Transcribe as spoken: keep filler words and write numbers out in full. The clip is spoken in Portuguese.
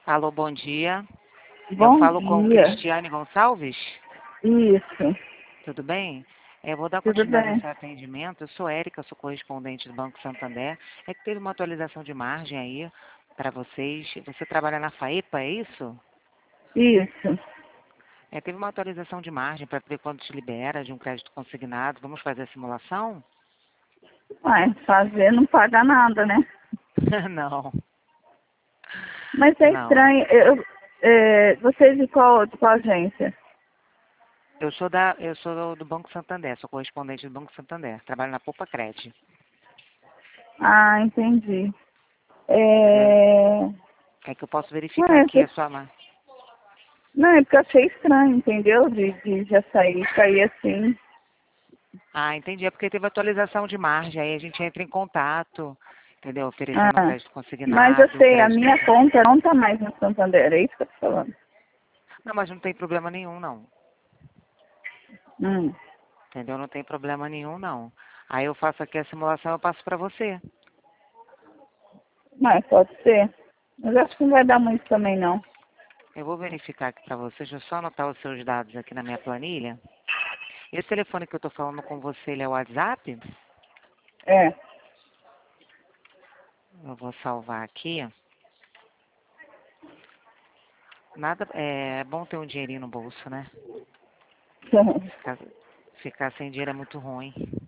Alô, bom dia. Eu Bom falo com dia. Cristiane Gonçalves. Isso, Tudo bem? Eu vou dar tudo continuidade ao bem. seu atendimento. Eu sou Érica, sou correspondente do Banco Santander. É que teve uma atualização de margem aí para vocês. Você trabalha na FAEPA, é isso? Isso. É, teve uma atualização de margem para ver quanto te libera de um crédito consignado. Vamos fazer a simulação? Mas fazer não paga nada, né? Não, Mas é não. estranho. Eu, é, você é de qual, de qual agência? Eu sou da, eu sou do Banco Santander, sou correspondente do Banco Santander. Trabalho na Poupa Cred. Ah, entendi. É, É, é que eu posso não, verificar é, aqui a que- sua margem. não, é porque eu achei estranho, entendeu? De, de já sair, cair assim. Ah, entendi. É porque teve atualização de margem, aí a gente entra em contato, entendeu? Oferecendo Ah, crédito mas eu consignado, sei, a crédito. minha conta não tá mais no Santander, é isso que eu tô falando. Não, mas não tem problema nenhum, não. Hum. Entendeu? Não tem problema nenhum, não. Aí eu faço aqui a simulação, eu passo para você. Mas pode ser. Mas acho que não vai dar muito também, não. Eu vou verificar aqui para você, deixa eu só anotar os seus dados aqui na minha planilha. Esse telefone que eu estou falando com você, ele é o WhatsApp? É. Eu vou salvar aqui. Nada, é bom ter um dinheirinho no bolso, né? Ficar, ficar sem dinheiro é muito ruim.